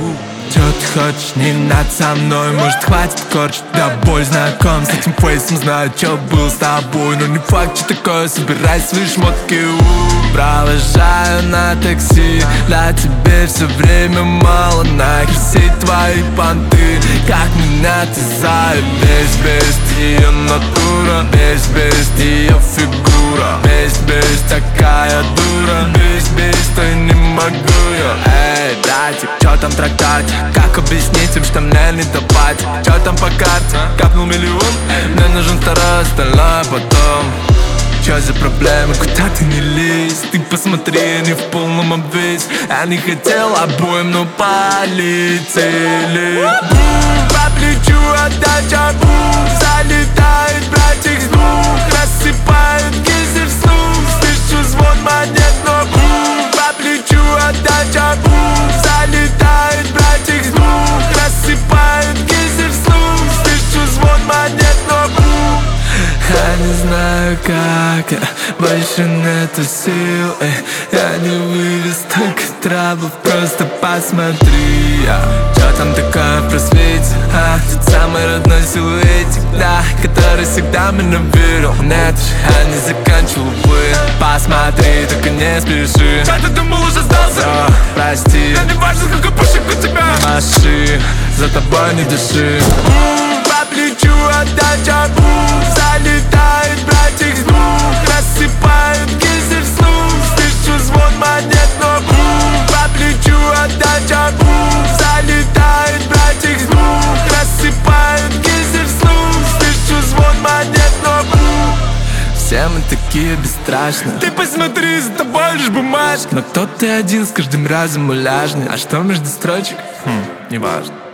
Чё ты хочешь, не надо со мной, может хватит корчить, да боль знаком с этим фейсом, знаю, чё был с тобой, но не факт, что такое, собирай свои шмотки. Провожаю на такси, для тебя все время мало, нахер все твои понты, как меня ты заебешь, бесит ее натура, бесит ее фигура, бесит такая дура, бесит, то не могу я. Эй, братик, чё там трактат? Как объяснить им, что мне не давать? Чё там по карте? Капнул миллион? Мне нужен второй, остальное потом. Чё за проблемы? Куда ты не лезь? Ты посмотри, они в полном обвесе. Я не хотел обоим, но полетели. По плечу отдача, залетает братик с двух, рассыпает гильзы вслух. Слышу звон монет, но по плечу отдача, залетает братик с двух, рассыпает гильзы вслух. Слышу звон монет, но я не знаю как, больше нету сил, я не вывез столько травов, просто посмотри. Чё там такое в просвете, тот самый родной силуэтик, да, который всегда меня верил. Нет, я не заканчивал бы, посмотри, только не спеши. Чё ты думал, уже сдался? Прости, да не важно, сколько пушек у тебя. Не маши, за тобой не дыши. По плечу отдача, залетает братик с двух, рассыпает гильзы вслух. Слышу звон монет, но по плечу отдача, залетает братик с двух, рассыпает гильзы вслух. Слышу звон монет, но все мы такие бесстрашные. Ты посмотри, за тобой лишь бумажка, но кто ты один с каждым разом уляжный. А что между строчек? Неважно.